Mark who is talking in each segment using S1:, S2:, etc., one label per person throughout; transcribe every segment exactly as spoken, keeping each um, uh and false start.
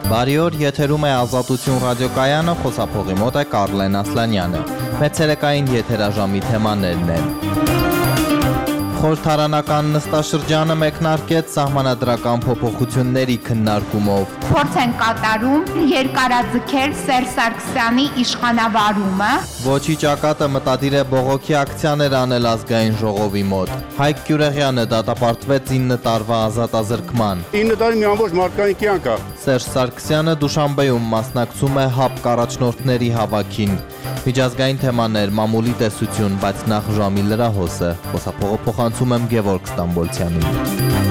S1: Բարի օր, եթերում է Ազատություն ռադիոկայանը, խոսափողի մոտ է Կարլեն Ասլանյանը։ Մեծ ցերեկային եթերաժամի թեմաներն են։ Խորհրդարանական նստաշրջանը մեկնարկեց սահմանադրական փոփոխությունների քննարկումով։
S2: Փորձ են կատարում երկարաձգել Սերժ Սարգսյանի իշխանավարումը։
S1: Ոչի ճակատը մտադիր է բողոքի ակցիաներ անել ազգային ժողովի մոտ։ Հայկ Գյուրեղյանը դատապարտվեց ինը տարվա ազատազրկման։
S3: ինը տարի մի ամբողջ մարդկային կյանք է։
S1: Սերժ Սարգսյանը Դուշանբեում մասնակցում է ՀԱՊ առաջնորդների հավաքին։ Միջազգային թեմաներ, մամուլի տեսություն, բայց նախ ժամի լրահոսը։ Խոսափողը փոխանցում եմ Գևորգ Ստամբոլցյանին։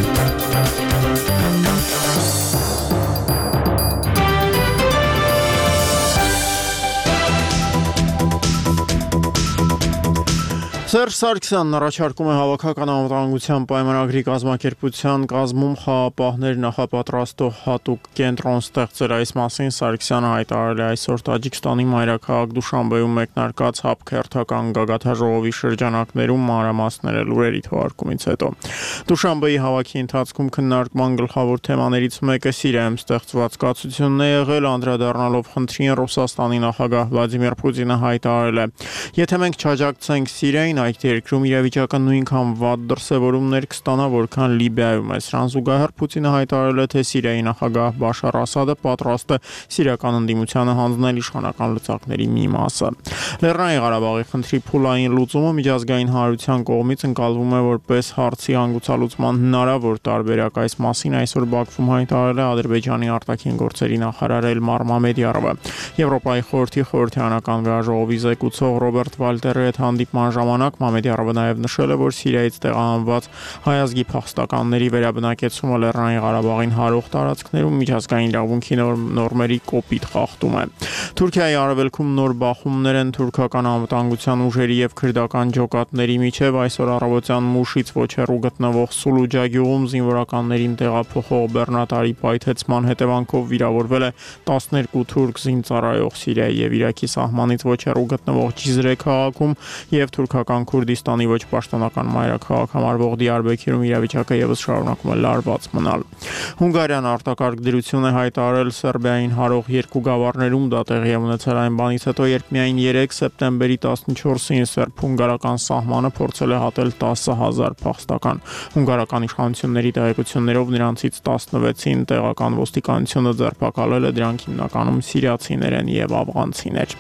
S4: Սերժ Սարգսյանն առաջարկում է հավաքական անվտանգության պայմանագրի կազմակերպության կազմում խաղապահներ նախապատրաստող հատուկ կենտրոն ստեղծել։ Այս մասին Սարգսյանը հայտարարել է այսօր Տաջիկստանի մայրաքաղաք Դուշանբեում մեկնարկած ՀԱՊ քերթական գագաթաժողովի շրջանակներում մանրամասները լուրերի թողարկումից հետո։ Դուշանբեի հավաքի ընթացքում քննարկման գլխավոր թեմաներից մեկը Սիրիայում ստեղծված կացությունն է եղել, անդրադառնալով խնդրին Ռուսաստանի նախագահ Վլադիմիր Պուտինը հայտարարել է. «Եթե մենք չաջակցենք Սիրիային, այդ երկրում իրավիճակը նույնքան վատ դրսևորումներ կստանա, որքան Լիբիայում է»։ Սրան զուգահեռ Պուտինը հայտարարել է, թե Սիրիայի նախագահ Բաշար Ասադը պատրաստ է սիրիական ընդդիմությանը հանձնել իշխանական լծակների մի մասը։ Լեռնային Ղարաբաղի խնդրի փուլային լուծումը միջազգային հանրության կողմից ընկալվում է որպես հարցի հանգուցալուծման հնարավոր տարբերակ։ Այս մասին այսօր Բաքվում հայտարարել է Ադրբեջանի արտաքին գործերի նախարար Էլմար Մամեդյարովը։ Եվրոպայի խորհրդի խորհրդարանական վերաժողովի զեկուցող Ռոբերտ Վալտերի հետ հանդիպման ժամանակ Մամեդյարովը նաև նշել է, որ Սիրիայից տեղահանված հայ ազգի փախստականների վերաբնակեցումը Լեռնային Ղարաբաղին հարող տարածքներում միջազգային իրավունքի նորմերի կոպիտ խախտում է։ Թուրքիայի արևելքում նոր բախումներ են թուրքական անվտանգության ուժերի եւ քրդական ջոկատների միջև։ Այսօր առավոտյան Մուշից ոչ հեռու գտնվող Սուլուջա գյուղում զինվորականներին տեղափոխող բեռնատարի պայթեցման հետևանքով վիրավորվել է տասներկու թուրք զինծառայող։ Սիրիայի եւ Իրաքի սահմանից ոչ հեռու գտնվող Ջիզրե քաղաքում եւ թուրքական Քուրդիստանի ոչ պաշտոնական մայրաքաղաք համարվող Դիարբեքիրում իրավիճակը եւս շարունակում է լարված մնալ։ Հունգարիան արտակարգ դրություն է հայտարարել Սերբիային հարող երկու գավառներում։ Դա տեղի է ունեցել այն բանից հետո, երբ միայն երեք սեպտեմբերի տասնչորսին սերբ-հունգարական սահմանը փորձել է հատել տասը հազար փախստական։ Հունգարական իշխանությունների տեղեկություններով նրանցից տասնվեցին տեղական ոստիկանությունը ձերբակալել է, դրանք հիմնականում սիրիացիներ են եւ աֆղանցիներ։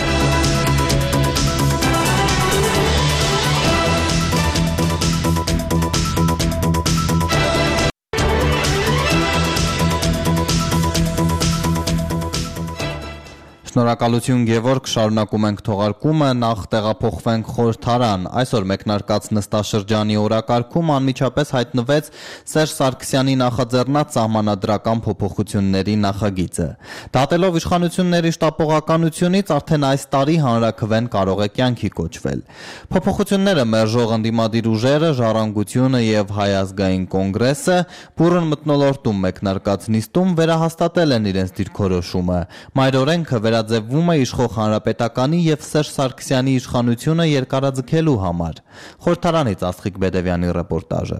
S1: Շնորհակալություն Գևորգ, շարունակում ենք թողարկումը, նախ տեղափոխվենք խորհրդարան։ Այսօր մեկնարկած նստաշրջանի օրակարգում անմիջապես հայտնվեց Սերժ Սարգսյանի նախաձեռնած սահմանադրական փոփոխությունների նախագիծը։ Դատելով իշխանությունների շտապողականությունից արդեն այս տարի հանրաքվեն կարող է կյանքի կոչվել։ Փոփոխությունները մերժող ընդդիմադիր ուժերը, Ժառանգությունը եւ Հայ ազգային կոնգրեսը բուռն մթնոլորտում մեկնարկած նիստում վերահաստատել են իրենց դիրքորոշումը։ Մայրօրենքը վերա ձևվում է իշխող հանրապետականի եւ Սերժ Սարգսյանի իշխանությունը երկարաձգելու համար։ Խորհրդարանից Աստղիկ Բեդևյանի ռեպորտաժը։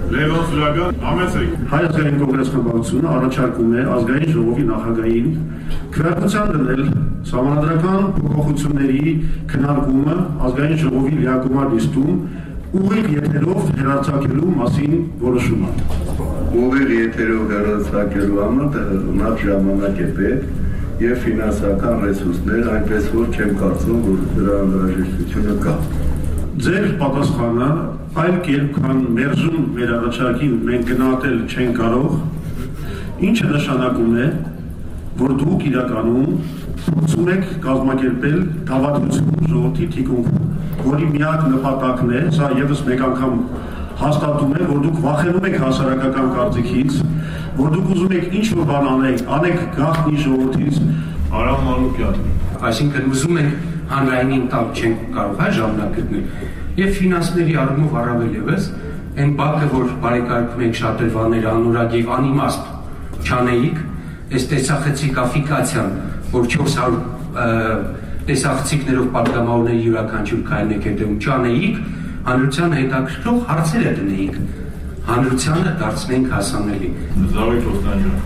S5: Հայ ազգային կոնգրես խմբակցությունը առաջարկում է ազգային ժողովի նախագահին քվեարկության դնել սահմանադրական փոփոխությունների քննարկումը ազգային ժողովի լիակոմար նիստում ուղիղ եթերով հեռարձակելու մասին որոշումը։
S6: Ուղիղ եթերով հեռարձակելու համար ունակ ժամանակ է պետք եւ ֆինանսական ռեսուրսներ, այնպես որ չեմ կարծում, որ դրա անհրաժեշտությունը կա։
S5: Ձեր պատասխանը այլ կերպ քան մերժում մեր առաջարկին մենք գնահատել չենք կարող, ինչը նշանակում է, որ դուք իրականում փորձում եք կազմակերպել դավադրություն ժողովրդի թիկունքում, որի միակ նպատակն է, սա եւս մեկ անգամ հաստատում է, որ դուք վախենում եք հասարակական կարծիքից, որ դուք ուզում եք ինչ-որ բան անեք, անեք գաղտնի ժողովրդից։
S6: Արամ Մանուկյան։
S7: Այսինքն ուզում ենք հանրայինին տալ չենք կարող հա ժամանակ գտնել։ Եվ ֆինանսների առումով առավել ևս այն բակը, որ բարեկարգում ենք շատրվաները անորակ եւ անիմաստ չանեիք, այս տեսախցիկ աֆիկացիան, որ չորս հարյուր տեսախցիկներով պատգամավորների յուրաքանչյուր քայլն եք հետևում չանեիք, հանրությանը հետաքրքրող հարցեր է դնեիք, հանրությանը դարձնենք հասանելի։
S6: Զավեթ Օստանյան։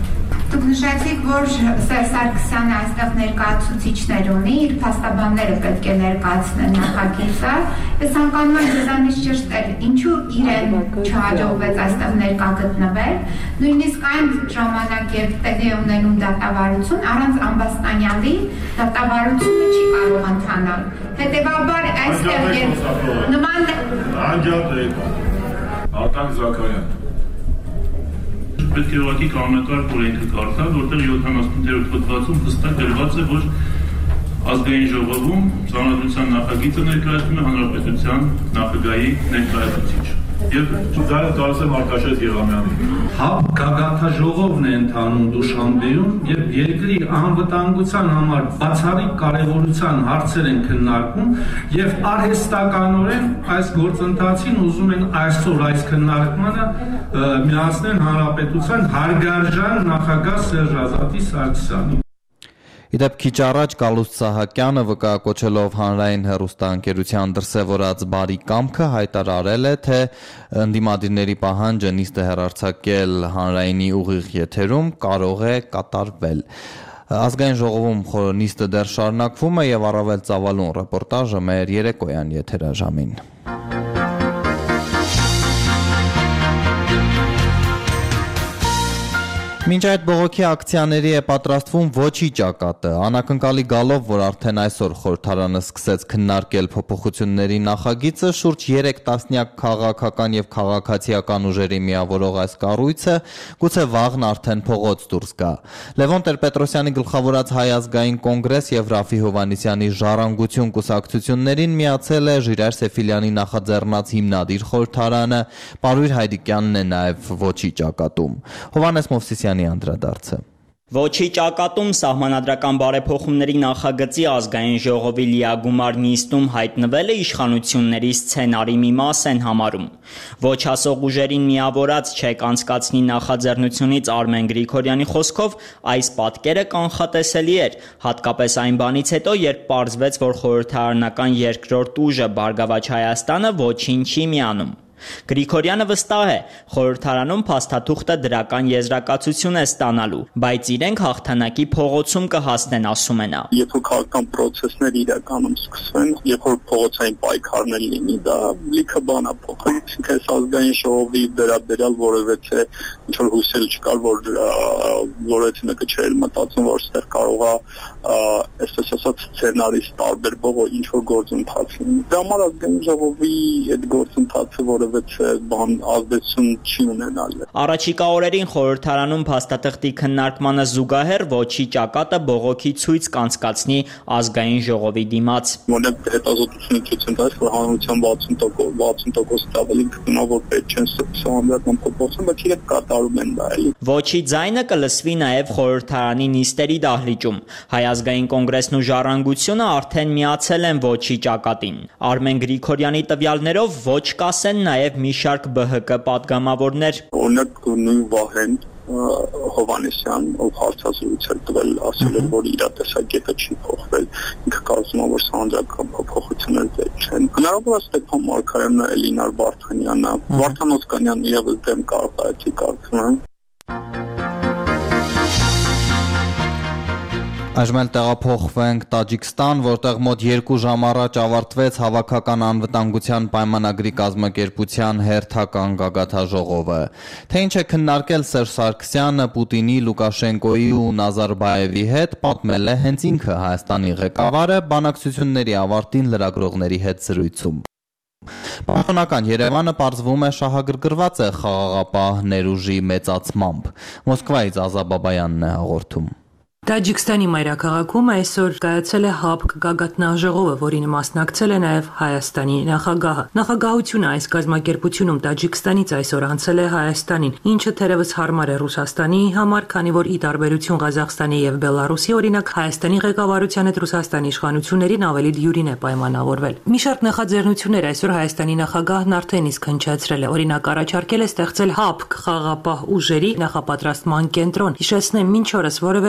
S2: Դուք նշեցիք, որ Սերժ Սարգսյանը այստեղ ներկայացուցիչներ ունի, իր փաստաբանները պետք է ներկայացնեն նախագիծը։ Ես ցանկանում եմ ձեզանից ճշտել, ինչու իրեն չհաջողվեց այստեղ ներկա գտնվել, նույնիսկ այն ժամանակ, երբ տեղի ունենում դատավարություն, առանց Ամբաստանյանի դատավարությունը չի կարող ընթանալ։ Հետևաբար այստեղ երբ նման
S5: Անջատեք, Արտակ Զաքարյան։ Պետք է ուղղակի կանոնակարգ օրենքը կարդալ, որտեղ յոթանասունութերորդ հոդվածում հստակ գրված է, որ ազգային ժողովում Սահմանադրության նախագիծը ներկայացնում է Հանրապետության նախագահի ներկայացուցիչ։ Եվ դա կարծես եմ Արկաշես Եղամյանի։
S7: Հապ գագաթաժողովն է ընթանում Դուշանբեում եւ երկրի անվտանգության համար բացառիկ կարեւորության հարցեր են քննարկում եւ արհեստականորեն այս գործընթացին ուզում են այսօր այս քննարկմանը միացնել Հանրապետության հարգարժան նախագահ Սերժ Ազատի Սարգսյանին։
S1: Իդեպ քիչ առաջ Գալուստ Սահակյանը վկայակոչելով հանրային հեռուստաընկերության դրսևորած բարի կամքը հայտարարել է, թե ընդդիմադիրների պահանջը նիստը հեռարձակել հանրայինի ուղիղ եթերում կարող է կատարվել։ Ազգային ժողովում նիստը դեռ շարունակվում է եւ առավել ծավալուն ռեպորտաժը մեր երեկոյան եթերաժամին։ Մինչ այդ բողոքի ակցիաների է պատրաստվում ոչի ճակատը, անակնկալի գալով, որ արդեն այսօր խորհրդարանը սկսեց քննարկել փոփոխությունների նախագիծը, շուրջ երեք տասնյակ քաղաքական եւ քաղաքացիական ուժերի միավորող այս կառույցը գուցե վաղն արդեն փողոց դուրս գա։ Լևոն Տեր-Պետրոսյանի գլխավորած Հայ ազգային կոնգրես եւ Ռաֆի Հովհաննիսյանի Ժառանգություն կուսակցություններին միացել է Ժիրայր Սեֆիլյանի նախաձեռնած հիմնադիր խորհրդարանը, Պարույր Հայդիկյանն է նաեւ ոչի ճակատում։ Հովհաննես Մովսիսյանի անդրադարձը։
S8: Ոչի ճակատում սահմանադրական բարեփոխումների նախագծի ազգային ժողովի լիագումար նիստում հայտնվելը իշխանությունների սցենարի մի մաս են համարում։ Ոչ ասող ուժերին միավորած չեք անցկացնի նախաձեռնությունից Արմեն Գրիգորյանի խոսքով այս պատկերը կանխատեսելի էր, հատկապես այն բանից հետո, երբ պարզվեց, որ խորհրդարանական երկրորդ ուժը Բարգավաճ Հայաստանը ոչինչ չի միանում։ Գրիգորյանը վստահ է, խորհրդարանում փաստաթուղթը դրական եզրակացություն է ստանալու, բայց իրենք հաղթանակի փողոցում կհասնեն, ասում է նա։
S9: Երբ որ քաղաքական process-ներ իրականում սկսվեն, երբ որ փողոցային պայքարներ լինի, դա լիքը բան է փոխել։ Այսինքն ազգային ժողովի վերաբերյալ որևէ ինչ որ հույսեր չկար, որ որևէ մեկը չէր մտածում, որ ստեղ կարող է, այսպես ասած, սցենարից տարբերվող ինչ որ գործընթաց լինի։ Դա համար ազգային ժողովի այդ գործընթացը որը բան ազդեցություն չի ունենալ։
S8: Առաջիկա օրերին խորհրդարանում փաստաթղթի քննարկմանը զուգահեռ ոչի ճակատը բողոքի ցույց կանցկացնի ազգային ժողովի դիմաց։
S9: Մոնետ հետազոտությունը ցույց են տալիս, որ հանրության վաթսուն տոկոս ավելի գտնա, որ պետք չեն սահմանադրական փոփոխություն, բայց իրենք կատարում են դա էլի։
S8: Ոչի ձայնը կլսվի նաև խորհրդարանի նիստերի դահլիճում։ Հայ ազգային կոնգրեսն ու Ժառանգությունը արդեն միացել են ոչի ճակատին։ Արմեն Գրիգորյանի տվյալներով ոչ կասեն նաև մի շարք B H K պատգամավորներ։
S9: Օրինակ նույն Վահեն Հովհաննիսյան, ով հարցազրույց էր տվել, ասել էր, որ իր տեսակետը չի փոխվել, ինքը կարծում է, որ սահմանադրական փոփոխություններ պետք չեն։ Հնարավոր է Ստեփան Մարգարյանը, Էլինար Վարդանյանը, Վարդան Օսկանյանն ևս դեմ կարող է, չի կարծում եմ։
S1: Այժմ էլ տեղափոխվենք Տաջիկստան, որտեղ մոտ երկու ժամ առաջ ավարտվեց Հավաքական անվտանգության պայմանագրի կազմակերպության հերթական գագաթաժողովը։ Թե ինչ է քննարկել Սերժ Սարգսյանը Պուտինի, Լուկաշենկոյի ու Նազարբաևի հետ, պատմել է հենց ինքը Հայաստանի ղեկավարը բանակցությունների ավարտին լրագրողների հետ զրույցում։ Պաշտոնական Երևանը պարզվում է շահագրգռված է խաղաղապահ ներուժի մեծացմամբ։ Մոսկվայից Ազա Բաբայանն է հաղորդում։
S10: Տաջիկստանի մայրաքաղաքում այսօր կայացել է ՀԱՊԿ գագաթնաժողովը, որին մասնակցել է նաև Հայաստանի նախագահը։ Նախագահությունը այս կազմակերպությունում Տաջիկստանից այսօր անցել է Հայաստանին, ինչը թերևս հարմար է Ռուսաստանի համար, քանի որ ի տարբերություն Ղազախստանի եւ Բելարուսի, օրինակ Հայաստանի ղեկավարության հետ Ռուսաստանի իշխանություններին ավելի դյուրին է պայմանավորվել։ Մի շարք նախաձեռնություններ այսօր Հայաստանի նախագահն արդեն իսկ հնչեցրել է, օրինակ առաջարկել է ստեղծել ՀԱՊԿ խաղաղապահ ուժերի նախապատրաստման կենտրոն։ Հիշեցնեմ, մինչ օրս որևէ խաղաղապահ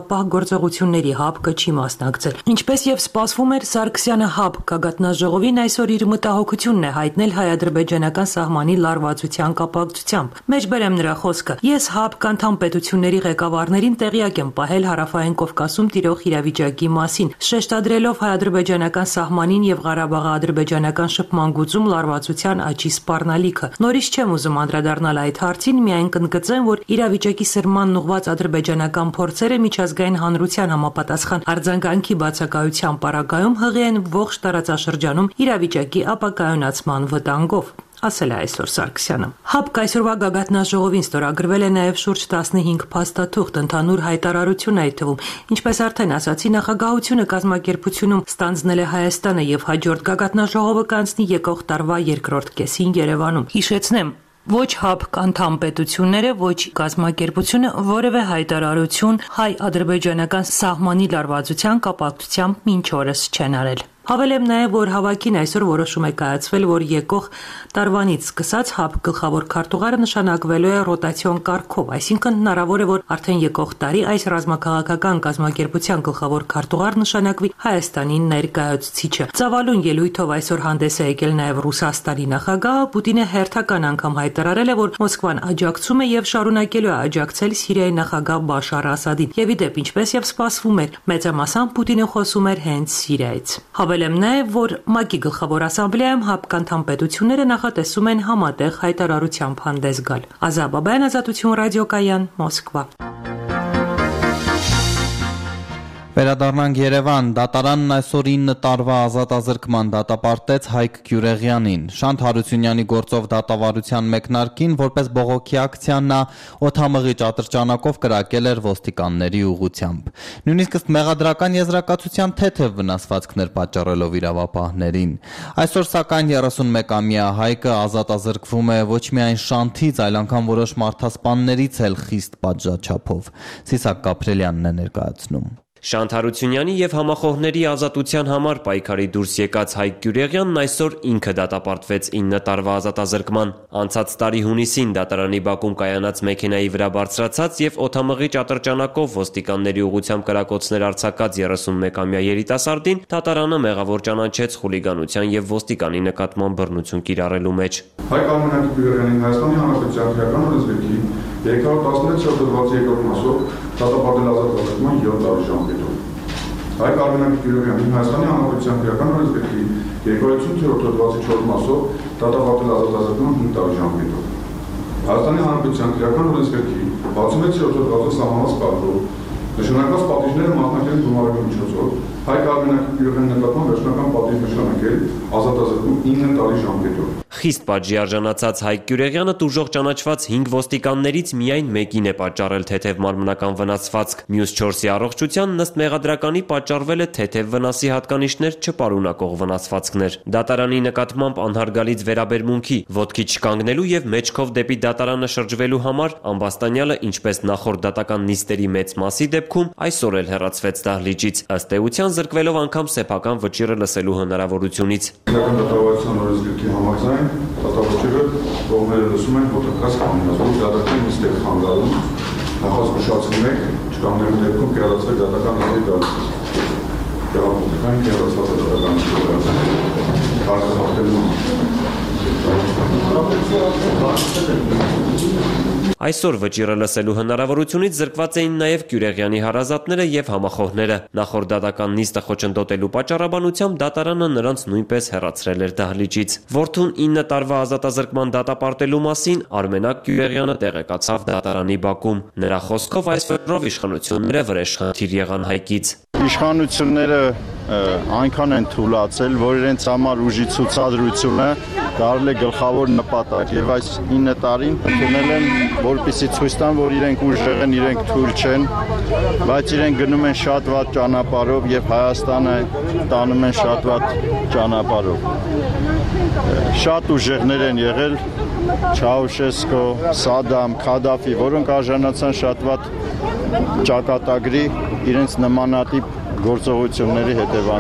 S10: համապահ գործողությունների ՀԱՊԿ չի մասնակցել։ Ինչպես եւ սպասվում էր, Սարգսյանը ՀԱՊԿ գագաթնաժողովին այսօր իր մտահոգությունն է հայտնել հայ-ադրբեջանական սահմանի լարվածության կապակցությամբ։ Մեջբերեմ նրա խոսքը. «Ես ՀԱՊԿ անդամ պետությունների ղեկավարներին տեղյակ եմ պահել Հարավային Կովկասում տիրող իրավիճակի մասին, շեշտադրելով հայ-ադրբեջանական սահմանին եւ Ղարաբաղի-ադրբեջանական շփման գծում լարվածության աճի սպառնալիքը։ Նորից չեմ ուզում անդրադառնալ այդ հարցին, միայն կընդգծեմ, որ իրավիճակի սրմանն ուղղված ադրբեջանական փորձերը միջազգային հանրության համապատասխան արձագանքի բացակայության պարագայում հղի են ողջ տարածաշրջանում իրավիճակի ապակայունացման վտանգով», ասել է այսօր Սարգսյանը։ ՀԱՊԿ այսօրվա գագաթնաժողովին ստորագրվել է նաև շուրջ տասնհինգ փաստաթուղթ, ընդհանուր հայտարարություն այդ թվում։ Ինչպես արդեն ասացի, նախագահությունը կազմակերպությունում ստանձնել է Հայաստանը եւ հաջորդ գագաթնաժողովը կանցնի եկող տարվա երկրորդ կեսին Երևանում։ Հիշեցնեմ, ոչ ՀԱՊԿ անդամ պետությունները, ոչ կազմակերպությունը որևէ հայտարարություն հայ-ադրբեջանական սահմանի լարվածության կապակցությամբ մինչ օրս չեն արել։ Հավելեմ նաև, որ հավաքին այսօր որոշում է կայացվել, որ եկող տարվանից սկսած ՀԱՊԿ գլխավոր քարտուղարը նշանակվելու է ռոտացիոն կարգով, այսինքն հնարավոր է, որ արդեն եկող տարի այս ռազմաքաղաքական կազմակերպության գլխավոր քարտուղար նշանակվի Հայաստանի ներկայացուցիչը։ Ծավալուն ելույթով այսօր հանդես է եկել նաև Ռուսաստանի նախագահը։ Պուտինը հերթական անգամ հայտարարել է, որ Մոսկվան աջակցում է եւ շարունակելու է աջակցել Սիրիայի նախագահ Բաշար Ասադին։ Եվ ի դեպ, ինչպես եւ սպասվում էր, մեծամասամբ Պուտինը խոսում էր հենց Սիրիայից։ Հավելեմ նաև, որ ՄԱԿ-ի գլխավոր ասամբլեայում ՀԱՊԿ անդամ պետությունները նախատեսում են համատեղ հայտարարությամբ հանդես գալ։ Ազա Բաբայան, Ազատություն ռադիոկայան, Մոսկվա։
S1: Վերադառնանք Երևան, դատարանն այսօր ինը տարվա ազատազրկման դատապարտեց Հայկ Գյուրեղյանին։ Շանթ Հարությունյանի գործով դատավարության մեկնարկին որպես բողոքի ակցիա նա օդամղիչ ատրճանակով կրակել էր ոստիկանների ուղղությամբ։ Նույնիսկ ըստ մեղադրական եզրակացության թեթև վնասվածքներ պատճառելով իրավապահներին։ Այսօր սակայն երեսունմեկամյա Հայկը ազատազրկվում է ոչ միայն Շանթից, այլ անգամ որոշ մարդասպաններից էլ խիստ պատժաչափով։ Սիսակ Կապրելյանն է ներկայացնում։
S11: Շանթ Հարությունյանի եւ համախոհների ազատության համար պայքարի դուրս եկած Հայկ Գյուրեղյանն այսօր ինքը դատապարտվեց ինը տարվա ազատազրկման։ Անցած տարի հունիսին դատարանի բակում կայանած մեքենայի վրա բարձրացած եւ օդամղիչ ատրճանակով ոստիկանների ուղղությամբ կրակոցներ արձակած երեսունմեկամյա երիտասարդին դատարանը մեղավոր ճանաչեց խուլիգանության եւ ոստիկանի նկատմամբ բռնություն կիրառելու մեջ։
S12: Հայկ Արմենակ Գյուրեղյանին Հայաստանի Հանրապետության Քրեական օրենսգրքի երկրորդ տասնյոթ շաբաթ երկրորդ մասով դատապարտել ազատազրկման յոթ տարի ժամկետով։ Հայկ Արմենակ Գյուրեղյանին Հայաստանի Հանրապետության Քրեական օրենսգրքի երկրորդ հոդվածի չորրորդ մասով դատապարտել ազատազրկման հինգ տարի ժամկետով։ Հայաստանի Հանրապետության Քրեական օրենսգրքի վաթսունմեքսերորդ հոդվածով սահմանված կարգով նշանակված պատիժները մատնական գումարելու միջոցով Հայկ Արմենակ Գյուրեղյանի նկատմամբ վերջնական պատիժ նշանակել ազատազրկում ինը տարի ժամկետով։
S11: Խիստ պատժի արժանացած Հայկ Գյուրեղյանը տուժող ճանաչված հինգ ոստիկաններից միայն մեկին է պատճառել թեթև մարմնական վնասվածք, մյուս չորսի առողջությանն ըստ մեղադրականի պատճառվել է թեթև վնասի հատկանիշներ չպարունակող վնասվածքներ։ Դատարանի նկատմամբ անհարգալից վերաբերմունքի, ոտքի չկանգնելու եւ մեջքով դեպի դատարանը շրջվելու համար ամբաստանյալը, ինչպես նախորդ դատական նիստերի մեծ մասի դեպքում, այսօր էլ հեռացվեց դահլիճից, ըստ էության զրկվելով անգամ սեփական վճիռը լսելու հնարավորությունից։
S12: Իրական դատավարության օրենսգրքի համաձայն դատավճիռը կողմերը լսում են ոտնկած կանոնավոր դատական նիստեր խանգարում, նախազգուշացնում եք չկանգնելու դեպքում կիրառածվի դատական նիստի դարձում։ Տեղափոխական կիրառածված դատական նիստի արտահայտելու
S11: Այսօր վճիռը լսելու հնարավորությունից զրկված էին նաև Գյուրեղյանի հարազատները եւ համախոհները։ Նախորդ դատական նիստը խոչընդոտելու պատճառաբանությամբ դատարանը նրանց նույնպես հեռացրել էր դահլիճից։ Որդուն ինը տարվա ազատազրկման դատապարտելու մասին Արմենակ Գյուրեղյանը տեղեկացավ դատարանի բակում։ Նրա խոսքով այս վճռով իշխանությունները վրեժխնդիր եղան Հայկից։
S13: Իշխանությունները այնքան են թուլացել, որ իրենց համար ուժի ցուցադրությունը դարձել է գլխավոր նպատակ եւ այս ինը տարին ընդունել են, որպեսզի ցույց տան, որ իրենք ուժեղ են, իրենք թույլ չեն, բայց իրենք գնում են շատ վատ ճանապարհով եւ Հայաստանը տանում են շատ վատ ճանապարհով։ Շատ ուժեղներ են եղել Չաուշեսկո, Սադամ, Քադաֆի, որոնք արժանացան շատ վատ ճակատագրի իրենց նմանատիպ գործողությունների հետևանքով։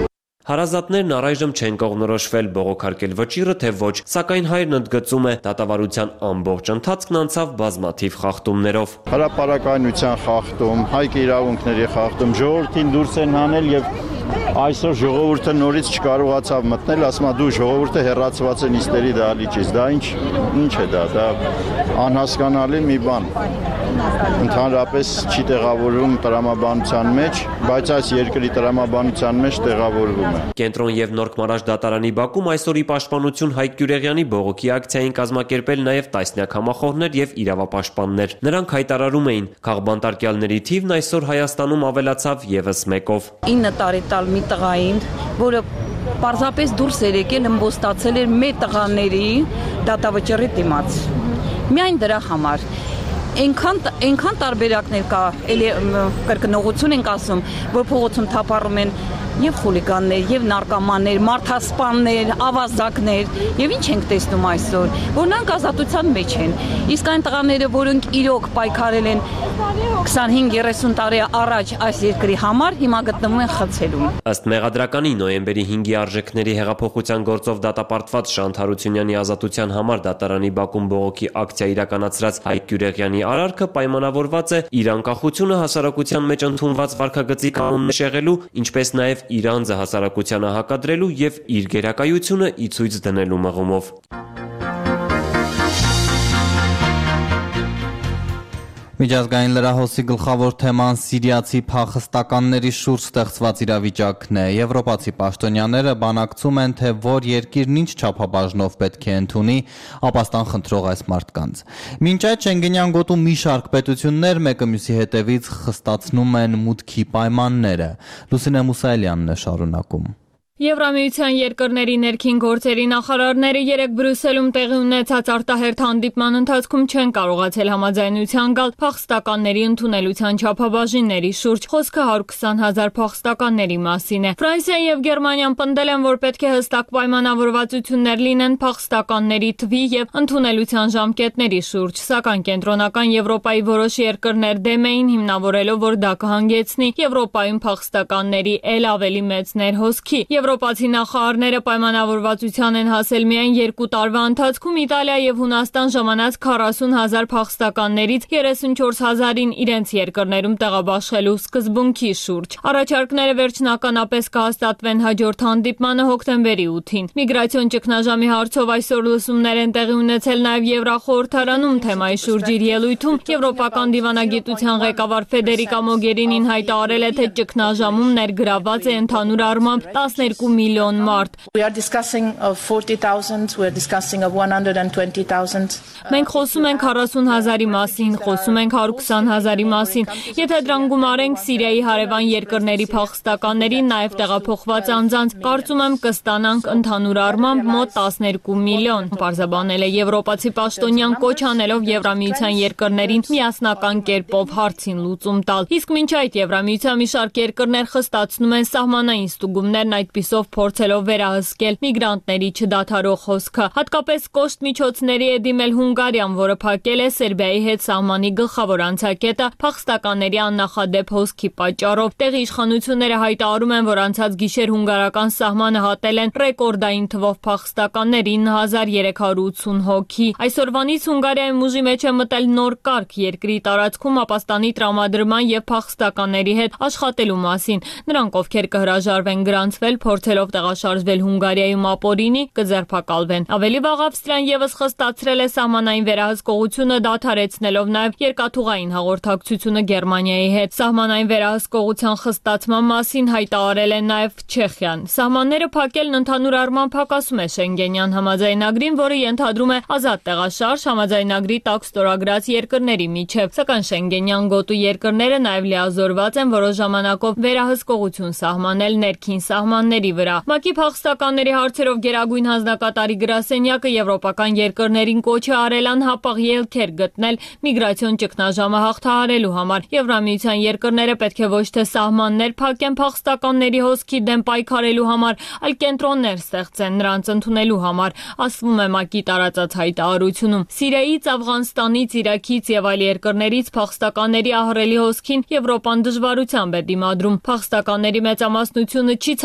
S11: Հարազատներն առայժմ չեն կողմնորոշվել բողոքարկել վճիռը, թե ոչ, սակայն հայրն ընդգծում է, դատավարության ամբողջ ընթացքն անցավ բազմաթիվ խախտումներով։
S13: Հրապարակայնության խախտում, հայք իրավունքների խախտում, ժողովրդին դուրս են հանել եւ այսօր ժողովուրդը նորից չկարողացավ մտնել, ասում է դու ժողովուրդը հեռացված է նիստերի դահլիճից, դա ինչ ինչ է դա, դա անհասկանալի մի բան։ Ընդհանրապես չի տեղավորվում տրամաբանության մեջ, բայց այս երկրի տրամաբանության մեջ տեղավորվում է։
S11: Կենտրոն եւ Նորք Մարաշ դատարանի բակում այսօր ի պաշտպանություն Հայկ Գյուրեղյանի բողոքի ակցիային կազմակերպել նաեւ տասնյակ համախոհներ եւ իրավապաշտպաններ։ Նրանք հայտարարում էին, քաղբանտարկյալների թիվն այսօր Հայաստանում ավելացավ եւս մեկով։
S14: ինը տարի տալ մի տղային, որը պարզապես դուրս էր եկել, ըմբոստացել էր մեր տղաների դատավճռի դիմաց։ Միայն դրա համար Այնքան այնքան տարբերակներ կա, էլի կրկնողություն ենք ասում, որ փողոցում թափառում են եւ խուլիգաններ, եւ նարկոմաններ, մարդասպաններ, ավազակներ, եւ ինչ ենք տեսնում այսօր, որ նրանք ազատության մեջ են։ Իսկ այն տղաները, որոնք իրոք պայքարել են քսանհինգ երեսուն տարի առաջ այս երկրի համար, հիմա գտնվում են խցելում։
S11: Ըստ մեղադրականի նոյեմբերի հինգի արժեքների հեղափոխության գործով դատապարտված Շանթ Հարությունյանի ազատության համար դատարանի բակում բողոքի ակցիա իրականացրած Հայկ Գյուրեղյանի արարքը պայմանավորված է իր անկախությունը հասարակության մեջ ընդունված վարքագծի կանոններ շեղելու, ինչպես նաև իր անձը հասարակությանը հակադրելու եւ իր գերակայությունը ի ցույց դնելու մղումով։
S1: Միջազգային լրահոսի գլխավոր թեման սիրիացի փախստականների շուրջ ստեղծված իրավիճակն է։ Եվրոպացի պաշտոնյաները բանակցում են, թե որ երկիրն ինչ չափաբաժնով պետք է ընդունի ապաստան խնդրող այս մարդկանց։ Մինչ այդ Շենգենյան գոտում մի շարք պետություններ մեկը մյուսի հետևից խստացնում են մուտքի պայմանները։ Լուսինե Մուսայելյանն է շարունակում։
S15: Եվրամիության երկրների ներքին գործերի նախարարները երեկ Բրյուսելում տեղի ունեցած արտահերթ հանդիպման ընթացքում չեն կարողացել համաձայնության գալ փախստականների ընդունելության չափաբաժինների շուրջ։ Խոսքը հարյուր քսան հազար փախստականների մասին է։ Ֆրանսիան եւ Գերմանիան պնդել են, որ պետք է հստակ պայմանավորվածություններ լինեն փախստականների թվի եւ ընդունելության ժամկետների շուրջ, սակայն կենտրոնական Եվրոպայի որոշ երկրներ դեմ էին, հիմնավորելով, որ դա կհանգեցնի Եվրոպայում փախստականների ել ավելի մեծ ներհոսքի։ Եվրոպացի նախարարները պայմանավորվածության են հասել միայն երկու տարվա ընթացքում Իտալիա եւ Հունաստան ժամանած քառասուն հազար փախստականներից երեսունչորս հազարին իրենց երկրներում տեղաբաշխելու սկզբունքի շուրջ։ Առաջարկները վերջնականապես կհաստատվեն հաջորդ հանդիպմանը հոկտեմբերի ութին։ Միգրացիոն ճգնաժամի հարցով այսօր լսումներ են տեղի ունեցել նաեւ Եվրախորհրդարանում թեմայի շուրջ իր ելույթում Եվրոպական դիվանագիտության ղեկավար Ֆեդերիկա Մոգերինին հայտարարել է, թե ճգնաժամում ներգրավված է ընդհանուր առմամբ տասներկու միլիոն մարդ։
S16: We are discussing of forty thousand, we are discussing of one hundred twenty thousand.
S15: Մենք խոսում ենք քառասուն հազարի մասին, խոսում ենք հարյուր քսան հազարի մասին։ Եթե դրան գումարենք Սիրիայի հարևան երկրների փախստականներին, նաև տեղափոխված անձանց, կարծում եմ կստանանք ընդհանուր առմամբ մոտ տասներկու միլիոն։ Պարզաբանել է եվրոպացի պաշտոնյան, կոչ անելով Եվրամիության երկրներին միասնական կերպով հարցին լուծում տալ։ Իսկ մինչ այդ Եվրամիության մի շարք երկրներ խստացնում են սահմանային ստուգումներն այդպիսով փորձելով վերահսկել միգրանտների չդադարող հոսքը։ Հատկապես կոշտ միջոցների է դիմել Հունգարիան, որը փակել է Սերբիայի հետ սահմանի գլխավոր անցակետը փախստականների աննախադեպ հոսքի պատճառով։ Տեղի իշխանությունները հայտարարում են, որ անցած գիշեր հունգարական սահմանը հատել են ռեկորդային թվով փախստականներ ինը հազար երեք հարյուր ութսուն հոգի։ Այսօրվանից Հունգարիայի ուժի մեջ է մտել նոր կարգ երկրի տարածքում ապաստանի տրամադրման եւ փախստականների հետ աշխատելու մասին։ Նրանք, ովքեր կհրաժարվեն գրանցվել, փորձելով տեղաշարժվել Հունգարիայում ապօրինի, կձերբակալվեն։ Ավելի վաղ Ավստրիան եւս խստացրել է սահմանային վերահսկողությունը, դադարեցնելով նաեւ երկաթուղային հաղորդակցությունը Գերմանիայի հետ։ Սահմանային վերահսկողության խստացման մասին հայտարարել է նաեւ Չեխիան։ Սահմանները փակելն ընդհանուր առմամբ հակասում է Շենգենյան համաձայնագրին, որը ենթադրում է ազատ տեղաշարժ համաձայնագրի տակ ստորագրած երկրների միջև։ Սակայն Շենգենյան գոտու երկրները նաեւ լիազորված են որոշ ժամանակով վերահսկողություն սահմանել ներքին սահմանների վրա։ ՄԱԿ-ի փախստականների հարցերով գերագույն հանձնակատարի գրասենյակը եվրոպական երկրներին կոչ է արել անհապաղ ելքեր գտնել միգրացիոն ճգնաժամը հաղթահարելու համար։ Եվրամիության երկրները պետք է ոչ թե սահմաններ փակեն փախստականների հոսքի դեմ պայքարելու համար, այլ կենտրոններ ստեղծեն նրանց ընդունելու համար, ասվում է ՄԱԿ-ի տարածած հայտարարությունում։ Սիրիայից, Աֆղանստանից, Իրաքից եւ այլ երկրներից փախստականների ահռելի հոսքին Եվրոպան դժվարությամբ է դիմադրում։ Փախստականների մեծամասնությունը չի ցանկանում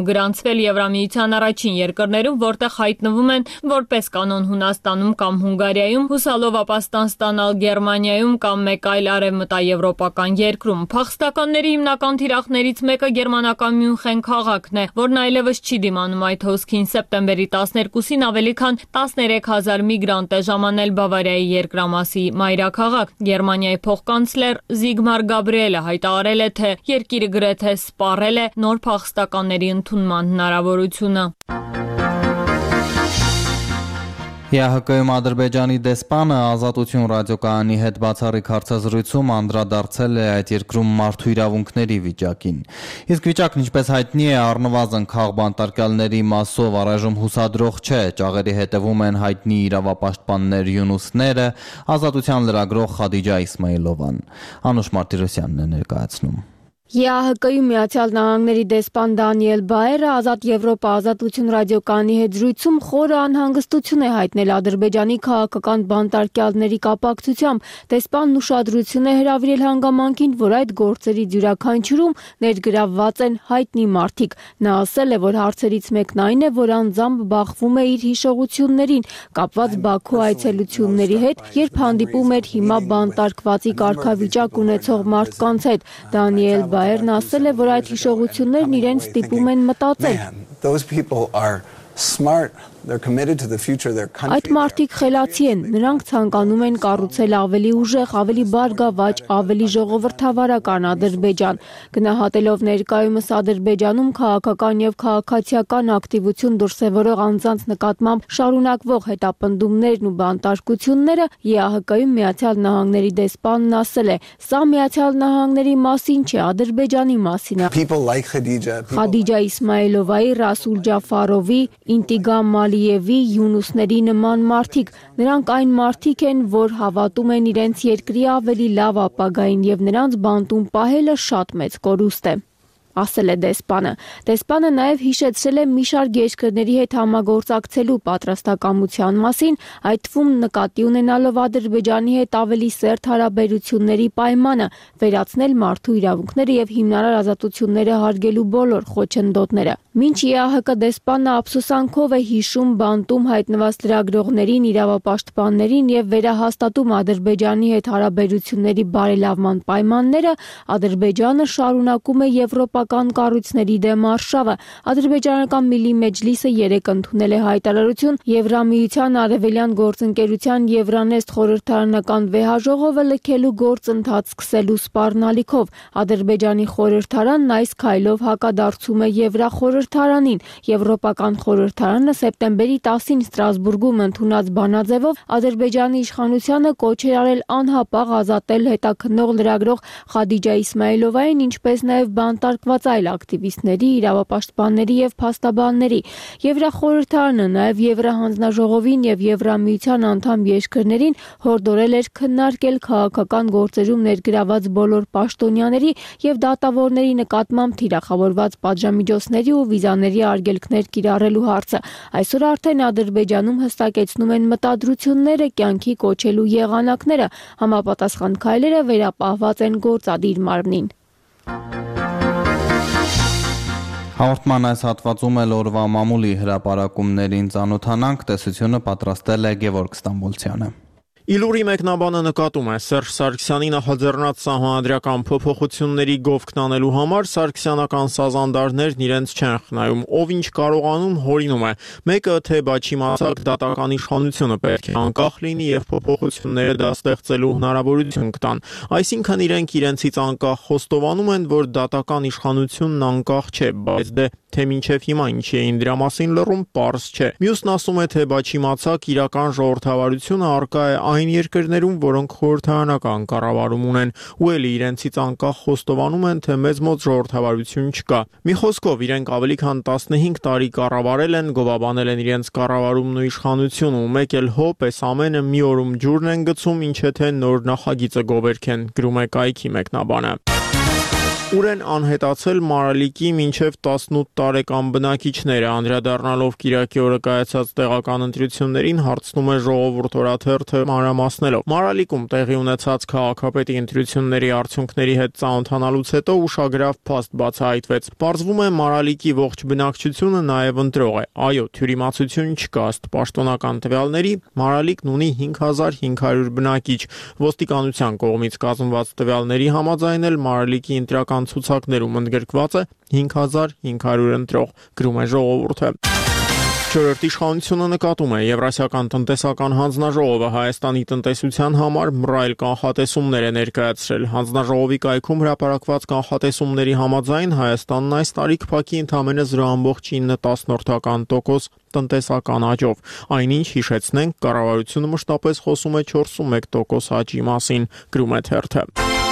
S15: գրանցվել Եվրամիության առաջին երկրներում, որտեղ հայտնվում են որպես կանոն Հունաստանում կամ Հունգարիայում, հուսալով ապաստան ստանալ Գերմանիայում կամ մեկ այլ արևմտաեվրոպական երկրում։ Փախստականների հիմնական թիրախներից մեկը գերմանական Մյունխեն քաղաքն է, որն այլևս չի դիմանում այդ հոսքին։ Սեպտեմբերի տասներկուսին ավելի քան տասներեք հազար միգրանտ է ժամանել Բավարիայի երկրամասի մայրաքաղաք։ Գերմանիայի փոխկանցլեր Զիգմար Գաբրիելը հայտարարել է, թե երկիրը գրեթե սպառել է նոր փախստականների ընդունման հնարավորությունը։
S1: ԵԱՀԿ-ում Ադրբեջանի դեսպանը Ազատություն ռադիոկայանի հետ բացառիկ հարցազրույցում անդրադարձել է այդ երկրում մարդու իրավունքների վիճակին։ Իսկ վիճակն, ինչպես հայտնի է, առնվազն քաղբանտարկյալների մասով առայժմ հուսադրող չէ։ Ճաղերի հետևում են հայտնի իրավապաշտպաններ Յունուսները, Ազատության լրագրող Խադիջա Իսմայիլովան։ Անուշ Մարտիրոսյանն է ներկայացնում։
S17: ԵԱՀԿ-ում Միացյալ Նահանգների դեսպան Դանիել Բայերը Ազատ Եվրոպա Ազատություն ռադիոկայանի հետ զրույցում խորը անհանգստություն է հայտնել Ադրբեջանի քաղաքական բանտարկյալների կապակցությամբ։ Դեսպանն ուշադրություն է հրավիրել հանգամանքին, որ այդ գործերի յուրաքանչյուրում ներգրավված են հայտնի մարդիկ։ Նա ասել է, որ հարցերից մեկն այն է, որ անձամբ բախվում է իր հիշողություններին կապված Բաքու այցելությունների հետ, երբ հանդիպում էր հիմա բանտարկվածի կարգավիճակ ունեցող մարդկանց հետ։ Դանիել Բայերն ասել է, որ այդ հիշողություններն իրենց ստիպում են մտածել։ Այդ մարդիկ խելացի են, նրանք ցանկանում են կառուցել ավելի ուժեղ, ավելի բարգավաճ, ավելի ժողովրդավարական Ադրբեջան։ Գնահատելով ներկայումս Ադրբեջանում քաղաքական եւ քաղաքացիական ակտիվություն դրսևորող անձանց նկատմամբ շարունակվող հետապնդումներն ու բանտարկությունները, ԵԱՀԿ-ում Միացյալ Նահանգների դեսպանն ասել է. «Սա Միացյալ Նահանգների մասին չէ, Ադրբեջանի մասին է»։ Խադիջա Իսմայիլովայի, Ռասուլ Ջաֆարովի, Ինտիգամ Մալիևի, Յունուսների նման մարդիկ, նրանք այն մարդիկ են, որ հավատում են իրենց երկրի ավելի լավ ապագային եւ նրանց բանտում պահելը շատ մեծ կորուստ է, ասել է դեսպանը։ Դեսպանը նաև հիշեցրել է մի շարք երկրների հետ համագործակցելու պատրաստակամության մասին, այդ թվում նկատի ունենալով Ադրբեջանի հետ ավելի սերտ հարաբերությունների պայմանը, վերացնել մարդու իրավունքները եւ հիմնարար ազատությունները հարգելու բոլոր խոչընդոտները։ Մինչ ԵԱՀԿ դեսպանը ափսոսանքով է հիշում բանտում հայտնված լրագրողներին, իրավապաշտպաններին եւ վերահաստատում Ադրբեջանի հետ հարաբերությունների բարելավման պայմանները, Ադրբեջանը շարունակում է Եվրոպա կառույցների դեմ արշավը։ Ադրբեջանական Միլի Մեջլիսը երեկ ընդունել է հայտարարություն Եվրամիության արևելյան գործընկերության Եվրանեստ խորհրդարանական վեհաժողովը լքելու գործընթաց սկսելու սպառնալիքով։ Ադրբեջանի խորհրդարանն այս քայլով հակադարձում է Եվրախորհրդարանին։ Եվրոպական խորհրդարանը սեպտեմբերի տասին Ստրասբուրգում ընդունած բանաձևով Ադրբեջանի իշխանությանը կոչ էր արել անհապաղ ազատել հետաքննող լրագրող Խադիջա Իսմայիլովային, ինչպես նաև բանտարկված այլ ակտիվիստների, իրավապաշտպանների եւ փաստաբանների։ Եվրախորհրդարանը նաև Եվրահանձնաժողովին եւ Եվրամիության անդամ երկրներին հորդորել էր քննարկել քաղաքական գործերում ներգրաված բոլոր պաշտոնյաների եւ դատավորների նկատմամբ թիրախավորված պատժամիջոցների ու վիզաների արգելքներ կիրառելու հարցը։ Այսօր արդեն Ադրբեջանում հստակեցնում են մտադրությունները, կյանքի կոչելու եղանակները, համապատասխան քայլերը վերապահված են գործադիր մարմնին։
S1: Հաղորդման այս հատվածում էլ օրվա մամուլի հրապարակումներին ծանոթանանք, տեսությունը պատրաստել է Գևորգ Ստամբոլցյանը։
S4: Իլուրի մեկնաբանը նկատում է Սերժ Սարգսյանի նախաձեռնած սահմանադրական փոփոխությունների գովքն անելու համար սարգսյանական սազանդարներն իրենց չեն խնայում, ով ինչ կարողանում հորինում է։ Մեկը թե բաչի մասակ դատական իշխանությունը պետք է անկախ լինի եւ փոփոխությունները դա ստեղծելու հնարավորություն կտան։ Այսինքն իրենք իրենցից անկախ խոստովանում են, որ դատական իշխանությունն անկախ չէ, բայց դե թե մինչև հիմա ինչի էին դրա մասին լռում, պարզ չէ։ Մյուսն ասում է, թե բաչի մացակ իրական ժողովրդավարությունը առկա է այն երկրներում, որոնք խորհրդարանական կառավարում ունեն, ու էլի իրենցից անկախ խոստովանում են, թե մեծ մոտ ժողովրդավարություն չկա։ Մի խոսքով իրենք ավելի քան տասնհինգ տարի կառավարել են, գովաբանել են իրենց կառավարումն ու իշխանությունը, ու մեկ էլ հոպ էս ամենը մի օրում ջուրն են գցում, ինչ թե նոր նախագիծը գովերք են, գրում է կայքի մեկնաբանը։ Ուր են անհետացել Մարալիկի մինչև տասնութ տարեկան բնակիչները, անդրադառնալով Կիրակի օրը կայացած տեղական ընտրություններին, հարցնում է Ժողովուրդ օրաթերթը մանրամասնելով։ Մարալիկում տեղի ունեցած քաղաքապետի ընտրությունների արդյունքների հետ ծանոթանալուց հետո ուշագրավ փաստ բացահայտվեց։ Պարզվում է Մարալիկի ողջ բնակչությունը նաև ընտրող է։ Այո, թյուրիմացություն չկա, ըստ պաշտոնական տվյալների, Մարալիկն ունի հինգ հազար հինգ հարյուր բնակիչ։ Ոստիկանության կողմից կազմված տվյալների համաձայն էլ Մարալիկի ընտրական ցուցակներում ընդգրկված է հինգ հազար հինգ հարյուր ընտրող, գրում է Ժողովուրդը։ Չորրորդ իշխանությունը նկատում է Եվրասիական տնտեսական հանձնաժողովը Հայաստանի տնտեսության համար մռայլ կանխատեսումներ է ներկայացրել։ Հանձնաժողովի կայքում հրապարակված կանխատեսումների համաձայն Հայաստանն այս տարի կփակի ընդամենը զրո կόμma ինը տոկոս տնտեսական աճով։ Այնինչ հիշեցնենք, կառավարությունը մշտապես խոսում է չորսունմեկ տոկոս աճի մասին, գրում է թերթը։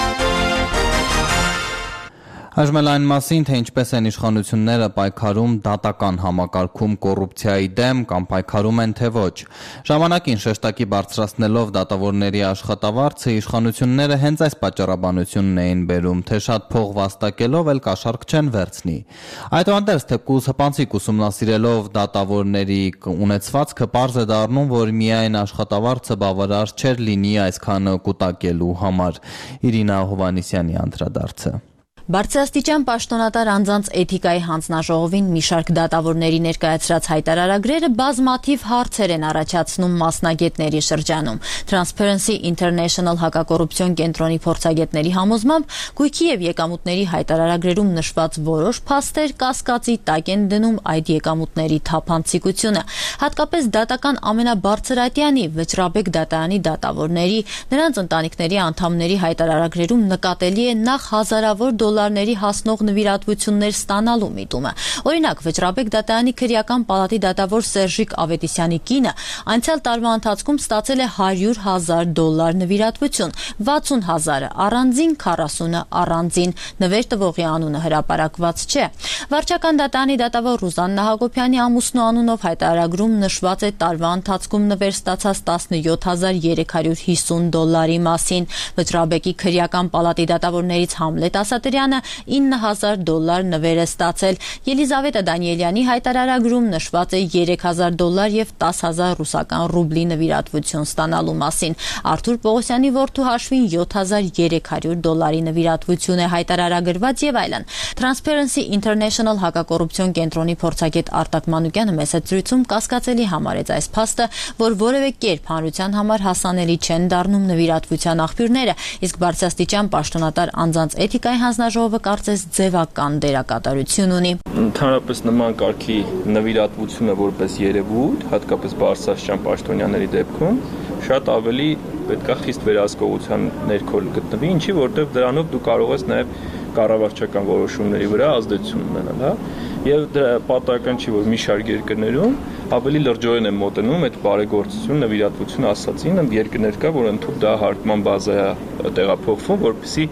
S1: Այժմ էլ այն մասին, թե ինչպես են իշխանությունները պայքարում դատական համակարգում կոռուպցիայի դեմ կամ պայքարում են թե ոչ։ Ժամանակին շեշտակի բարձրացնելով դատավորների աշխատավարձը, իշխանությունները հենց այս պատճառաբանությունն էին բերում, թե շատ փող վաստակելով էլ կաշառք չեն վերցնի։ Այդուհանդերձ, թեկուզ հպանցիկ ուսումնասիրելով դատավորների ունեցվածքը, պարզ է դառնում, որ միայն աշխատավարձը բավարար չէր լինի այսքանը կուտակելու համար։ Իրինա Հովհաննիսյանի անդրադարձը։
S18: Բարձրաստիճան պաշտոնատար անձանց էթիկայի հանձնաժողովին մի շարք դատավորների ներկայացրած հայտարարագրերը բազմաթիվ հարցեր են առաջացնում մասնագետների շրջանում։ Transparency International հակակոռուպցիոն կենտրոնի փորձագետների համոզմամբ գույքի եւ եկամուտների հայտարարագրերում նշված որոշ փաստեր կասկածի տակ են դնում այդ եկամուտների թափանցիկությունը։ Հատկապես դատական ամենաբարձրատյանի Վճռաբեկ դատարանի դատավորների, նրանց ընտանիքների անդամների հայտարարագրերում նկատելի է նախ հազարավոր դոլարների հասնող նվիրատվություններ ստանալու միտումը։ Օրինակ, Վճռաբեկ դատարանի քրեական պալատի դատավոր Սերժիկ Ավետիսյանի կինը անցյալ տարվա ընթացքում ստացել է հարյուր հազար դոլար նվիրատվություն, վաթսուն հազարը առանձին, քառասունը առանձին, նվեր տվողի անունը հրապարակված չէ։ Վարչական դատարանի դատավոր Ռուզաննա Հակոբյանի ամուսնու անունով հայտարարագրում նշված է տարվա ընթացքում նվեր ստացած տասնյոթ հազար երեք հարյուր հիսուն դոլարի մասին։ Վճռաբեկի քրեական պալատի դատավորներից Համլետ Ասատրյանը ինը հազար դոլար նվեր է ստացել։ Ելիզավետա Դանիելյանի հայտարարագրում նշված է երեք հազար դոլար եւ տասը հազար ռուսական ռուբլի նվիրատվություն ստանալու մասին։ Արթուր Պողոսյանի որդու հաշվին յոթ հազար երեք հարյուր դոլարի նվիրատվություն է հայտարարագրված եւ այլն։ Transparency International հակակոռուպցիոն կենտրոնի փորձագետ Արտակ Մանուկյանը մեծ զրույցում կասկածելի համարեց այս փաստը, որ որևէ կերպ հանրության համար հասանելի չեն դառնում նվիրատվության աղբյուրները, իսկ բարձրաստիճան պաշտոնատար անձանց էթիկայի հանձնաժողովը կարծես ձևական դերակատարություն ունի։
S19: Ընդհանրապես նման կարգի նվիրատվությունը որպես երևույթ, հատկապես բարձրաստիճան պաշտոնյաների դեպքում, շատ ավելի պետք է խիստ վերահսկողության ներքո գտնվի, ինչի որտեղ դրանով դու կարող ես նաև կառավարչական որոշումների վրա ազդեցություն ունենալ, հա։ Եվ դրա պատահական չի, որ մի շարք երկրներում ավելի լրջորեն են մոտենում այդ բարեգործություն, նվիրատվություն ասացին, երկրներ կա, որ ընդհանուր դա հարկման բազա է տեղափոխվում, որպեսզի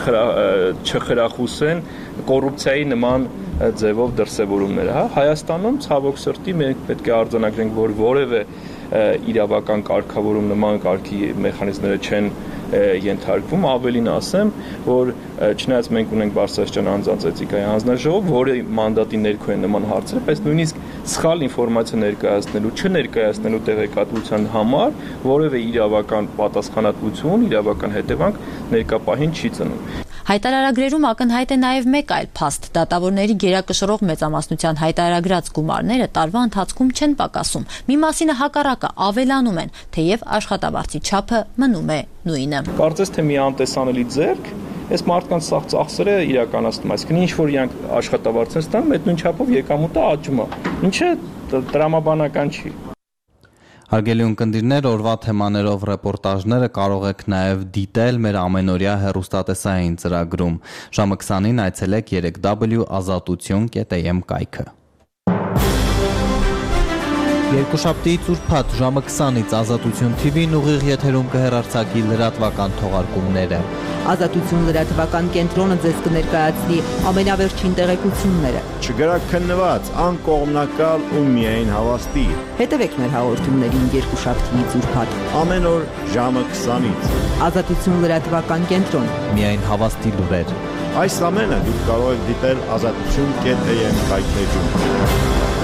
S19: չխրախուսեն կոռուպցիայի նման ձևով դրսևորումները, հա։ Հայաստանում ցավոք սրտի մենք պետք է արձանագրենք, որ որևէ իրավական կարգավորում նման կարգի մեխանիզմները չեն ենթարկվում, ավելին ասեմ, որ չնայած մենք ունենք բարձրաստիճան անձանց էթիկայի հանձնաժողով, որի մանդատի ներքո են նման հարցերը, բայց նույնիսկ սխալ ինֆորմացիա ներկայացնելու, չներկայացնելու տեղեկատվության համար որևէ իրավական պատասխանատվություն, իրավական հետևանք ներկա պահին չի ծնում։
S18: Հայտարարագրերում ակնհայտ է նաև մեկ այլ փաստ՝ դատավորների գերակշռող մեծամասնության հայտարարած գումարները տարվա ընթացքում չեն պակասում։ Մի մասինը հակառակը ավելանում են, թեև աշխատավարձի չափը մնում է նույնը։
S19: Կարծես թե մի անտեսանելի ձեռք այս մարդկանց սաղ ծախսերը իրականացնում, այսինքն ինչ որ իրանք աշխատավարձ են ստանում, այդ նույն չափով եկամուտը աճում է, ինչը տրամաբանական չի։
S1: Հարգելի ունկնդիրներ, օրվա թեմաներով ռեպորտաժները կարող եք նաև դիտել մեր ամենօրյա հեռուստատեսային ծրագրում։ Ժամը քսանին այցելեք երեք w ազատություն կետ am կայքը։ Երկուշաբթիից ուրբաթ ժամը քսանից Ազատություն Թի Վին ուղիղ եթերում կհեռարձակի լրատվական թողարկումները։
S20: Ազատություն լրատվական կենտրոնը ձեզ կներկայացնի ամենավերջին տեղեկությունները։
S13: Չգրակ քննված, անկողմնակալ ու միայն հավաստի։
S20: Հետևեք մեր հաղորդումներին երկուշաբթիից ուրբաթ
S13: ամեն օր ժամը քսանից։
S20: Ազատություն լրատվական կենտրոն։
S1: Միայն հավաստի լուրեր։
S13: Այս ամենը դուք կարող եք դիտել ազատություն կետ է եմ կայքեջում։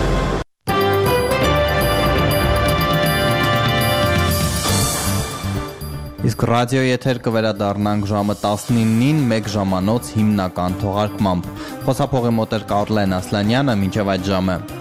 S1: Իսկ ռադիո եթեր կվերադառնանք ժամը տասնինին մեկ ժամանոց հիմնական թողարկմամբ։ Խոսափողի մոտ էր Կարլեն Ասլանյանը, մինչև այդ ժամը։